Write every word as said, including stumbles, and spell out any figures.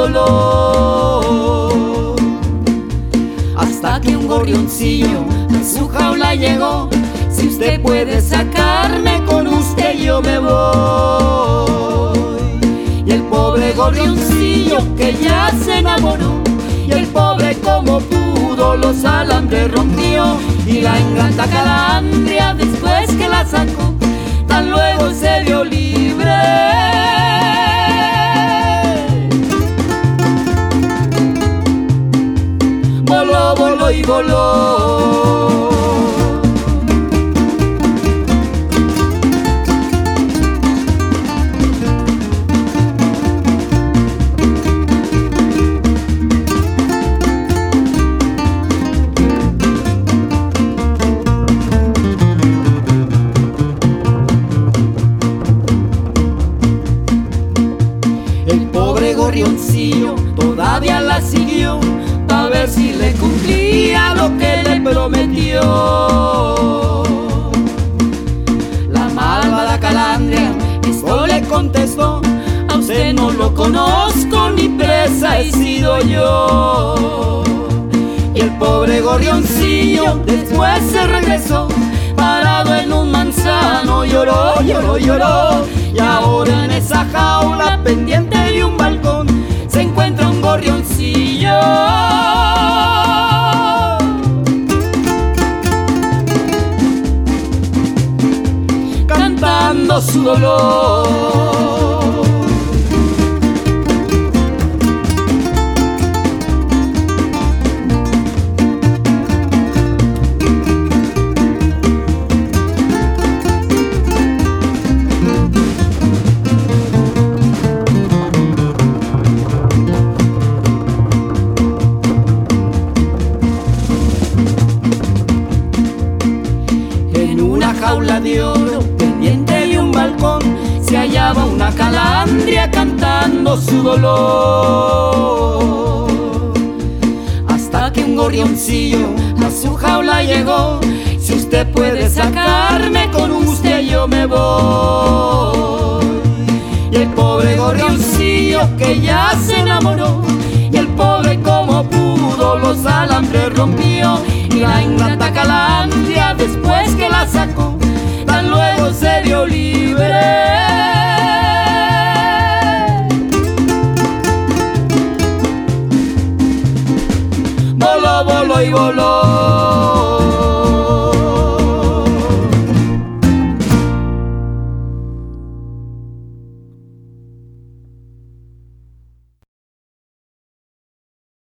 voló, hasta que un gorrioncillo a su jaula llegó. Si usted puede sacarme, con usted yo me voy. Y el pobre gorrioncillo que ya se enamoró, y el pobre como pudo los alambres rompió. Y la ingrata calandria después que la sacó, tan luego se dio libre. Voló, voló y voló. El pobre gorrioncillo todavía la siguió, a ver si le cumplía lo que le prometió. La malvada calandria esto le contestó: a usted no lo conozco, ni presa he sido yo. Y el pobre gorrioncillo después se regresó, parado en un manzano lloró, lloró, lloró. Y ahora en esa jaula pendiente de un balcón se encuentra un gorrioncillo cantando su dolor. En una jaula de oro, pendiente de un balcón, se hallaba una calandria cantando su dolor. Hasta que un gorrioncillo a su jaula llegó: si usted puede sacarme, con usted yo me voy. Y el pobre gorrioncillo que ya se enamoró, y el pobre como pudo los alambres rompió. Y la ingrata calandria después que la sacó, tan luego se dio libre. Voló, voló y voló.